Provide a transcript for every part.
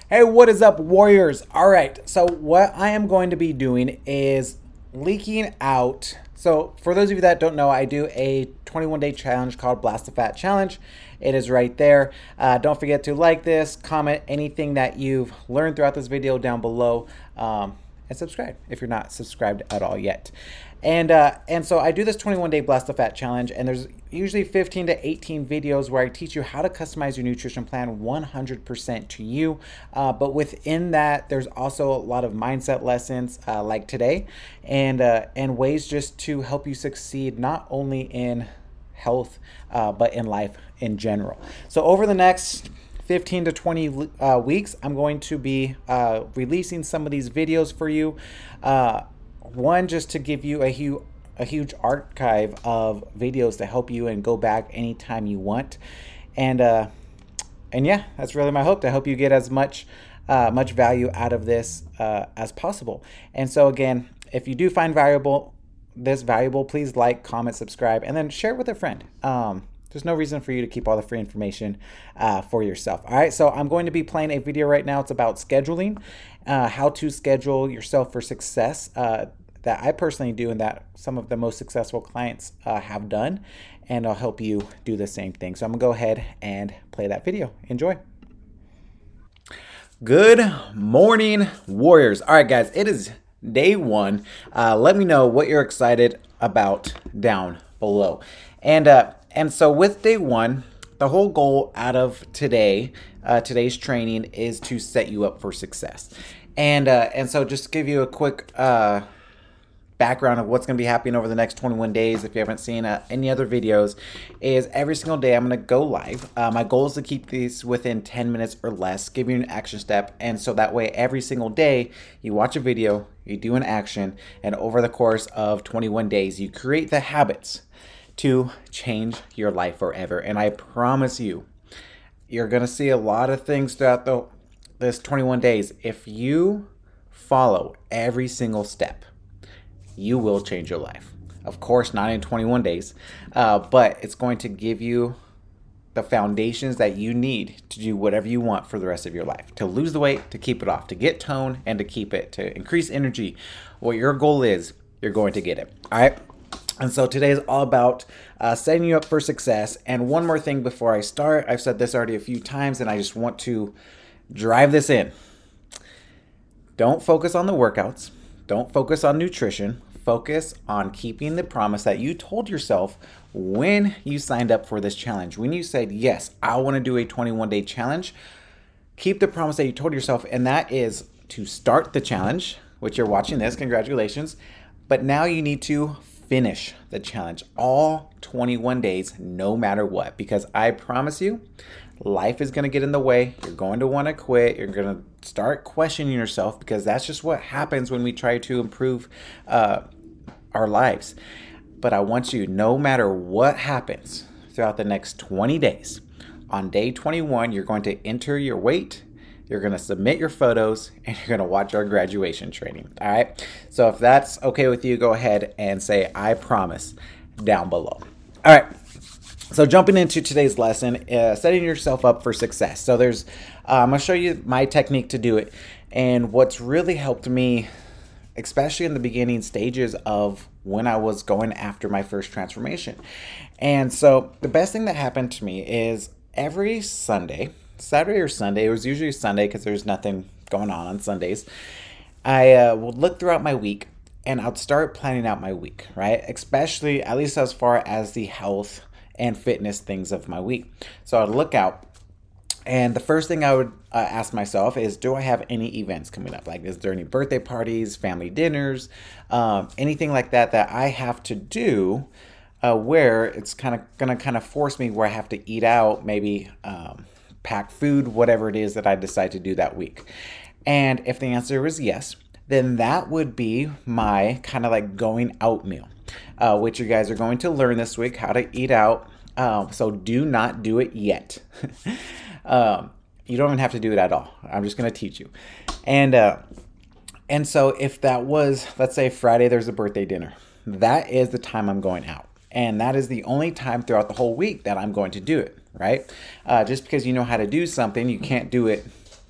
Hey, what is up, Warriors? All right, so what I am going to be doing is leaking out. So, for those of you that don't know, I do a 21-day challenge called Blast the Fat Challenge. It is right there. Don't forget to like this, comment anything that you've learned throughout this video down below, and subscribe if you're not subscribed at all yet. And so I do this 21-day Blast the Fat Challenge, and there's usually 15 to 18 videos where I teach you how to customize your nutrition plan 100% to you. But within that, there's also a lot of mindset lessons like today, and ways just to help you succeed not only in health, but in life in general. So over the next 15 to 20 weeks, I'm going to be releasing some of these videos for you. One, just to give you a huge archive of videos to help you and go back anytime you want. And yeah, that's really my hope, to help you get as much value out of this as possible. And so again, if you do find this valuable, please like, comment, subscribe, and then share it with a friend. There's no reason for you to keep all the free information for yourself. All right, so I'm going to be playing a video right now. It's about scheduling, how to schedule yourself for success that I personally do and that some of the most successful clients have done. And I'll help you do the same thing. So I'm gonna go ahead and play that video. Enjoy. Good morning, Warriors. All right, guys, it is day one. Let me know what you're excited about down below. And so with day one, the whole goal out of today's training is to set you up for success. And so just to give you a quick background of what's going to be happening over the next 21 days, if you haven't seen any other videos, is every single day I'm going to go live. My goal is to keep these within 10 minutes or less, give you an action step, and so that way every single day you watch a video, you do an action, and over the course of 21 days you create the habits to change your life forever. And I promise you, you're going to see a lot of things throughout this 21 days. If you follow every single step, you will change your life. Of course, not in 21 days, but it's going to give you the foundations that you need to do whatever you want for the rest of your life. To lose the weight, to keep it off, to get tone, and to keep it, to increase energy. What your goal is, you're going to get it. All right? And so today is all about setting you up for success. And one more thing before I start, I've said this already a few times, and I just want to drive this in. Don't focus on the workouts. Don't focus on nutrition. Focus on keeping the promise that you told yourself when you signed up for this challenge. When you said, yes, I want to do a 21-day challenge, keep the promise that you told yourself, and that is to start the challenge, which you're watching this, congratulations. But now you need to finish the challenge all 21 days, no matter what, because I promise you, life is going to get in the way. You're going to want to quit. You're going to start questioning yourself, because that's just what happens when we try to improve our lives. But I want you, no matter what happens throughout the next 20 days, on day 21, you're going to enter your weight, you're going to submit your photos, and you're going to watch our graduation training. All right. So if that's okay with you, go ahead and say, I promise, down below. All right. So jumping into today's lesson, setting yourself up for success. So I'm going to show you my technique to do it. And what's really helped me, especially in the beginning stages of when I was going after my first transformation. And so the best thing that happened to me is every Sunday, Saturday or Sunday, it was usually Sunday because there's nothing going on Sundays, I would look throughout my week and I'd start planning out my week, right? Especially, at least as far as the health and fitness things of my week. So I'd look out, and the first thing I would ask myself is, do I have any events coming up? Like, is there any birthday parties, family dinners, anything like that I have to do where it's gonna force me, where I have to eat out, maybe pack food, whatever it is that I decide to do that week. And if the answer was yes, then that would be my kind of like going out meal, which you guys are going to learn this week, how to eat out. So do not do it yet. You don't even have to do it at all. I'm just going to teach you. And so if that was, let's say Friday, there's a birthday dinner, that is the time I'm going out. And that is the only time throughout the whole week that I'm going to do it, right? Just because you know how to do something, you can't do it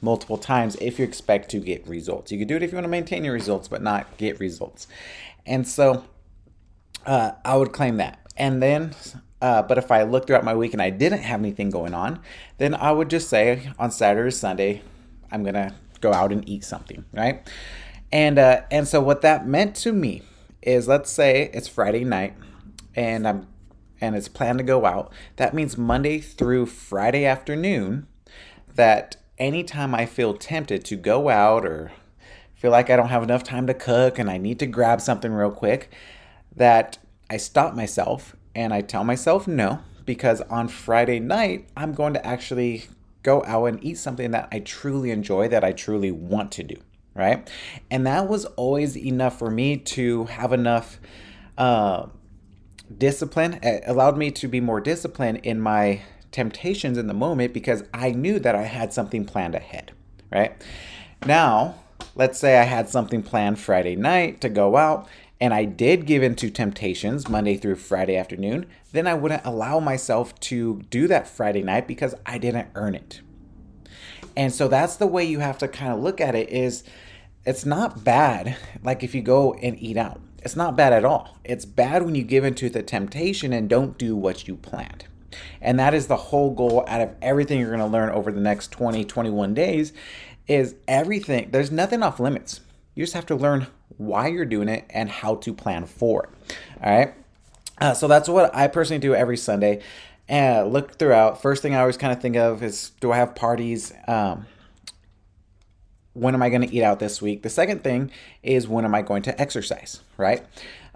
multiple times if you expect to get results. You can do it if you want to maintain your results, but not get results. And so I would claim that. And then, but if I looked throughout my week and I didn't have anything going on, then I would just say on Saturday or Sunday, I'm going to go out and eat something, right? And so what that meant to me is, let's say it's Friday night and it's planned to go out. That means Monday through Friday afternoon, that anytime I feel tempted to go out or feel like I don't have enough time to cook and I need to grab something real quick, that I stop myself and I tell myself no, because on Friday night, I'm going to actually go out and eat something that I truly enjoy, that I truly want to do, right? And that was always enough for me to have enough discipline. It allowed me to be more disciplined in my temptations in the moment because I knew that I had something planned ahead, right? Now, let's say I had something planned Friday night to go out and I did give into temptations Monday through Friday afternoon, then I wouldn't allow myself to do that Friday night because I didn't earn it. And so that's the way you have to kind of look at it. Is it's not bad, like if you go and eat out. It's not bad at all. It's bad when you give into the temptation and don't do what you planned. And that is the whole goal out of everything you're going to learn over the next 20, 21 days is everything. There's nothing off limits. You just have to learn why you're doing it and how to plan for it. All right. So that's what I personally do every Sunday. And look throughout. First thing I always kind of think of is, do I have parties? When am I going to eat out this week? The second thing is, when am I going to exercise, right?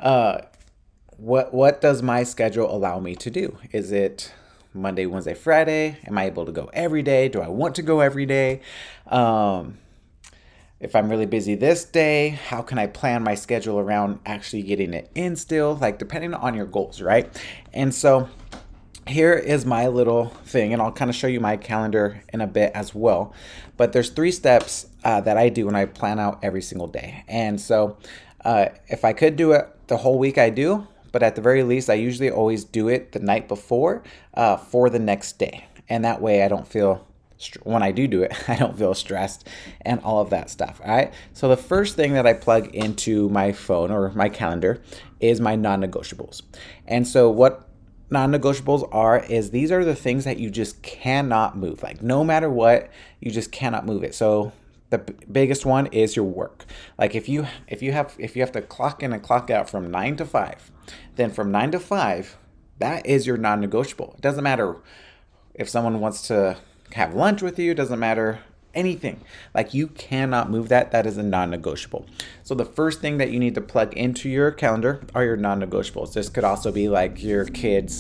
What does my schedule allow me to do? Is it Monday, Wednesday, Friday? Am I able to go every day? Do I want to go every day? If I'm really busy this day, how can I plan my schedule around actually getting it in still? Like, depending on your goals, right? And so here is my little thing, and I'll kind of show you my calendar in a bit as well. But there's 3 steps that I do when I plan out every single day. And so if I could do it the whole week, I do. But at the very least, I usually always do it the night before for the next day. And that way I don't feel, when I do it, I don't feel stressed and all of that stuff. All right. So the first thing that I plug into my phone or my calendar is my non-negotiables. And so what non-negotiables are is, these are the things that you just cannot move. Like, no matter what, you just cannot move it. So the biggest one is your work. Like, if you have to clock in and clock out from 9 to 5, then from 9 to 5, that is your non-negotiable. It doesn't matter if someone wants to have lunch with you, it doesn't matter anything. Like, you cannot move that. That is a non-negotiable. So the first thing that you need to plug into your calendar are your non-negotiables. This could also be like your kids'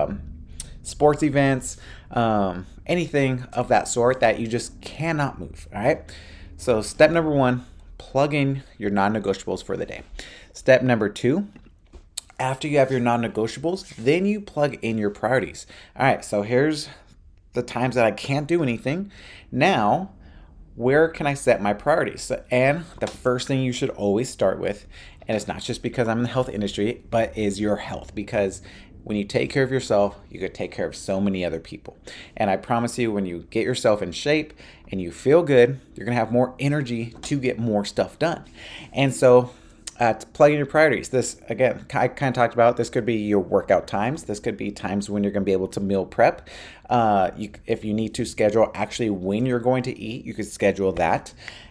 sports events, anything of that sort that you just cannot move. All right. So step number 1, plug in your non-negotiables for the day. Step number 2, after you have your non-negotiables, then you plug in your priorities. All right. So here's the times that I can't do anything. Now, where can I set my priorities? And the first thing you should always start with, and it's not just because I'm in the health industry, but is your health. Because when you take care of yourself, you could take care of so many other people. And I promise you, when you get yourself in shape and you feel good, you're going to have more energy to get more stuff done. And so to plug in your priorities, this, again, I kind of talked about, this could be your workout times. This could be times when you're going to be able to meal prep. If you need to schedule actually when you're going to eat, you could schedule that.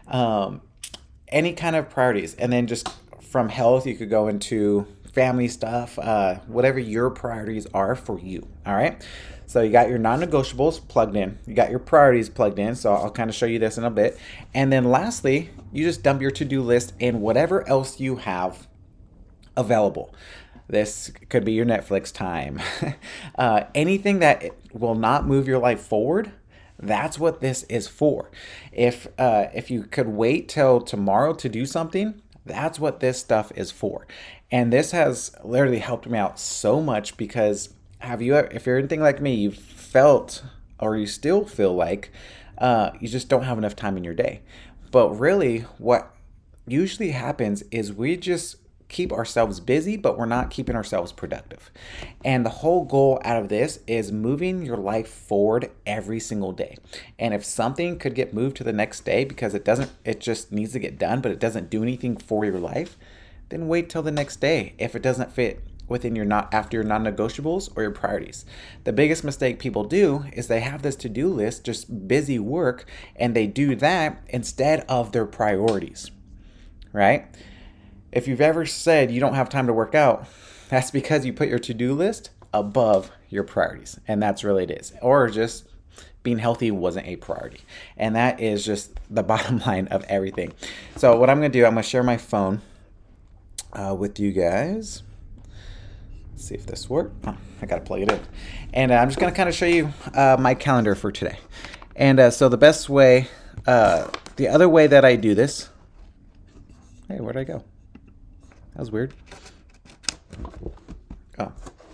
Any kind of priorities. And then just from health, you could go into family stuff, whatever your priorities are for you. All right. So you got your non-negotiables plugged in. You got your priorities plugged in. So I'll kind of show you this in a bit. And then lastly, you just dump your to-do list and whatever else you have available. This could be your Netflix time. Anything that will not move your life forward, that's what this is for. If you could wait till tomorrow to do something, that's what this stuff is for. And this has literally helped me out so much, because if you're anything like me, you've felt, or you still feel like you just don't have enough time in your day. But really what usually happens is we just keep ourselves busy, but we're not keeping ourselves productive. And the whole goal out of this is moving your life forward every single day. And if something could get moved to the next day because it just needs to get done, but it doesn't do anything for your life, then wait till the next day if it doesn't fit within after your non-negotiables or your priorities. The biggest mistake people do is they have this to-do list, just busy work, and they do that instead of their priorities, right? If you've ever said you don't have time to work out, that's because you put your to-do list above your priorities, and that's really it is. Or just being healthy wasn't a priority. And that is just the bottom line of everything. So what I'm going to do, I'm going to share my phone with you guys. Let's see if this works. Oh, I got to plug it in. And I'm just going to kind of show you my calendar for today. And so the best way, the other way that I do this, hey, where'd I go? That was weird. Oh.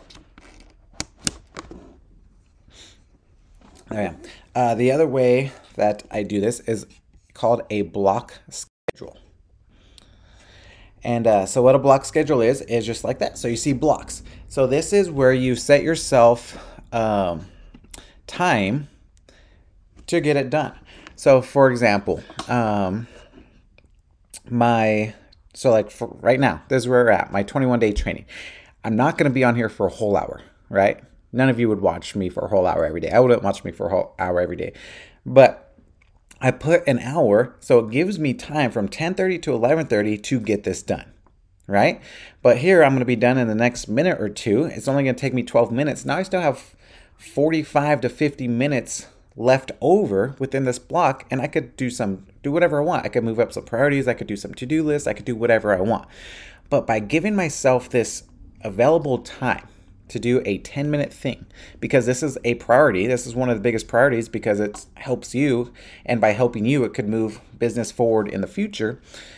There I am. The other way that I do this is called a block schedule. And so what a block schedule is just like that. So you see blocks. So this is where you set yourself time to get it done. So for example, for right now, this is where we're at, my 21-day training. I'm not going to be on here for a whole hour, right? None of you would watch me for a whole hour every day. I wouldn't watch me for a whole hour every day. But I put an hour, so it gives me time from 10:30 to 11:30 to get this done, right? But here I'm going to be done in the next minute or two. It's only going to take me 12 minutes. Now I still have 45 to 50 minutes left over within this block, and I could do whatever I want. I could move up some priorities. I could do some to-do lists. I could do whatever I want. But by giving myself this available time to do a 10-minute thing, because this is a priority. This is one of the biggest priorities because it helps you, and by helping you, it could move business forward in the future.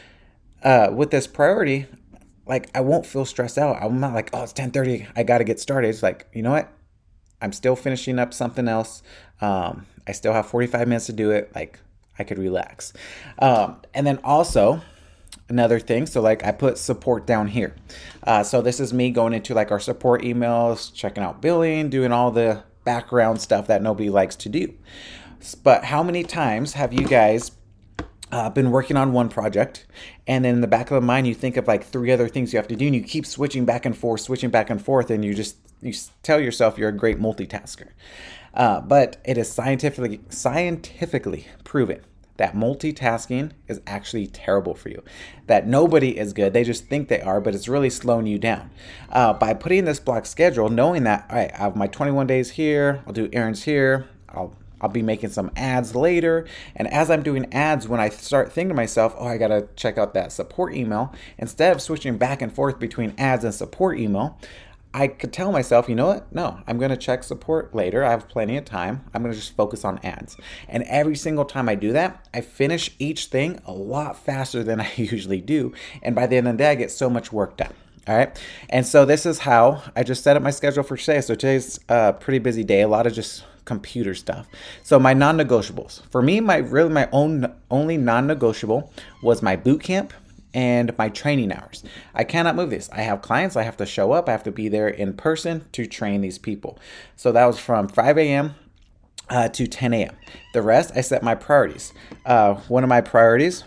With this priority, like, I won't feel stressed out. I'm not like, oh, it's 10:30, I got to get started. It's like, you know what? I'm still finishing up something else. I still have 45 minutes to do it. Like, I could relax. And then also, another thing, so like I put support down here. So this is me going into like our support emails, checking out billing, doing all the background stuff that nobody likes to do. But how many times have you guys been working on one project, and then in the back of the mind you think of like 3 other things you have to do, and you keep switching back and forth, and you tell yourself you're a great multitasker. But it is scientifically proven that multitasking is actually terrible for you. That nobody is good. They just think they are, but it's really slowing you down. By putting this block schedule, knowing that, all right, I have my 21 days here, I'll do errands here, I'll be making some ads later. And as I'm doing ads, when I start thinking to myself, oh, I got to check out that support email, instead of switching back and forth between ads and support email, I could tell myself, you know what? No, I'm going to check support later. I have plenty of time. I'm going to just focus on ads. And every single time I do that, I finish each thing a lot faster than I usually do. And by the end of the day, I get so much work done. All right. And so this is how I just set up my schedule for today. So today's a pretty busy day, a lot of just computer stuff. So my non-negotiables. For me, my only non-negotiable was my boot camp and my training hours. I cannot move this. I have clients. I have to show up. I have to be there in person to train these people. So that was from 5 a.m. To 10 a.m. The rest, I set my priorities. One of my priorities,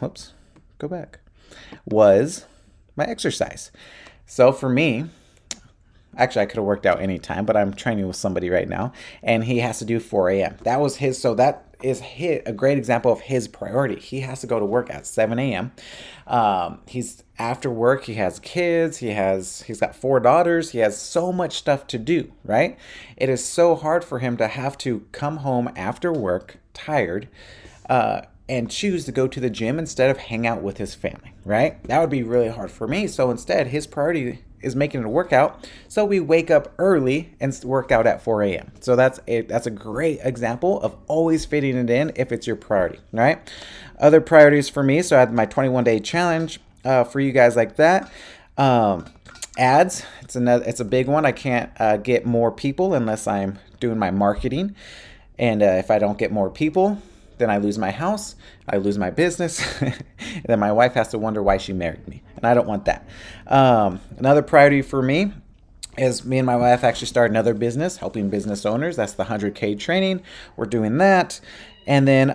was my exercise. So for me, actually, I could have worked out any time, but I'm training with somebody right now, and he has to do 4 a.m. That was his. So that is a great example of his priority. He has to go to work at 7 a.m. He's after work. He has kids. He's got 4 daughters. He has so much stuff to do, right? It is so hard for him to have to come home after work tired, and choose to go to the gym instead of hang out with his family, right? That would be really hard for me. So instead, his priority is making it a workout. So we wake up early and work out at 4 a.m. So that's a great example of always fitting it in if it's your priority, right? Other priorities for me. So I had my 21-day challenge for you guys like that. Ads, it's a big one. I can't get more people unless I'm doing my marketing. And if I don't get more people, then I lose my house, I lose my business, and then my wife has to wonder why she married me. And I don't want that. Another priority for me is me and my wife actually started another business, helping business owners. That's the 100K training. We're doing that. And then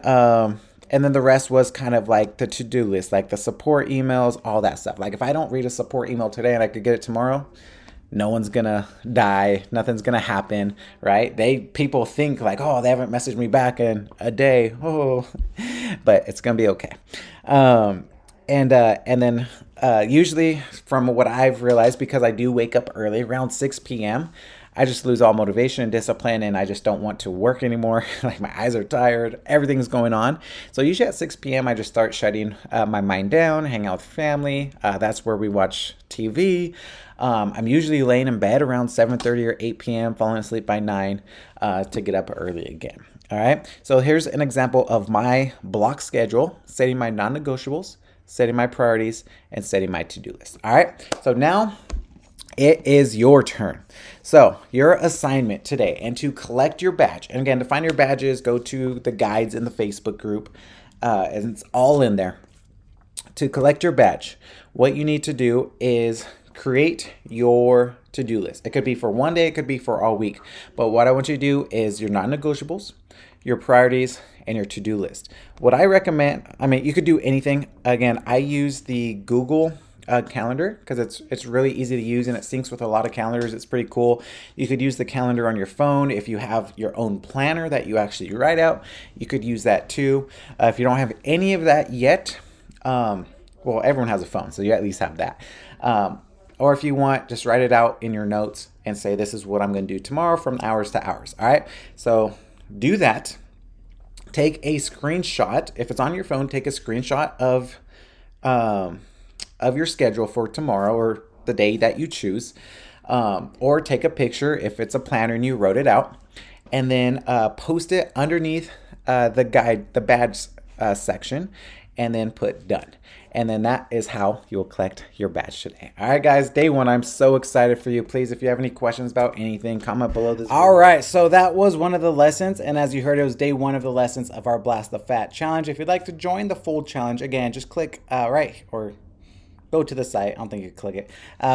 the rest was kind of like the to-do list, like the support emails, all that stuff. Like if I don't read a support email today and I could get it tomorrow, no one's gonna die, nothing's gonna happen, right? People think like, oh, they haven't messaged me back in a day, oh, but it's gonna be okay. And then usually, from what I've realized, because I do wake up early, around 6 p.m., I just lose all motivation and discipline, and I just don't want to work anymore. Like my eyes are tired, everything's going on. So usually at 6 p.m., I just start shutting my mind down, hang out with family. That's where we watch TV. I'm usually laying in bed around 7:30 or 8 p.m., falling asleep by 9 to get up early again. All right. So here's an example of my block schedule, setting my non-negotiables, setting my priorities, and setting my to-do list. All right. So now it is your turn. So your assignment today, and to collect your badge, and again, to find your badges, go to the guides in the Facebook group, and it's all in there. To collect your badge, what you need to do is create your to-do list. It could be for one day, it could be for all week. But what I want you to do is your non-negotiables, your priorities, and your to-do list. What I recommend, you could do anything. Again, I use the Google calendar because it's really easy to use and it syncs with a lot of calendars. It's pretty cool. You could use the calendar on your phone. If you have your own planner that you actually write out, you could use that too. If you don't have any of that yet, well, everyone has a phone, so you at least have that. Or if you want, just write it out in your notes and say, this is what I'm going to do tomorrow from hours to hours. All right. So do that. Take a screenshot. If it's on your phone, take a screenshot of your schedule for tomorrow or the day that you choose. Or take a picture if it's a planner and you wrote it out, and then post it underneath the badge section, and then put done. And then that is how you'll collect your badge today. All right, guys, day one. I'm so excited for you. Please, if you have any questions about anything, comment below this video. All right, so that was one of the lessons. And as you heard, it was day one of the lessons of our Blast the Fat challenge. If you'd like to join the full challenge, again, just click right or go to the site. I don't think you can click it.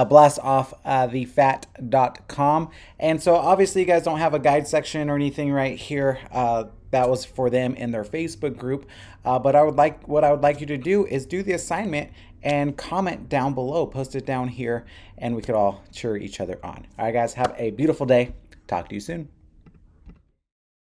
blastoffthefat.com. And so obviously you guys don't have a guide section or anything right here. That was for them in their Facebook group. But what I would like you to do is do the assignment and comment down below. Post it down here, and we could all cheer each other on. All right, guys, have a beautiful day. Talk to you soon.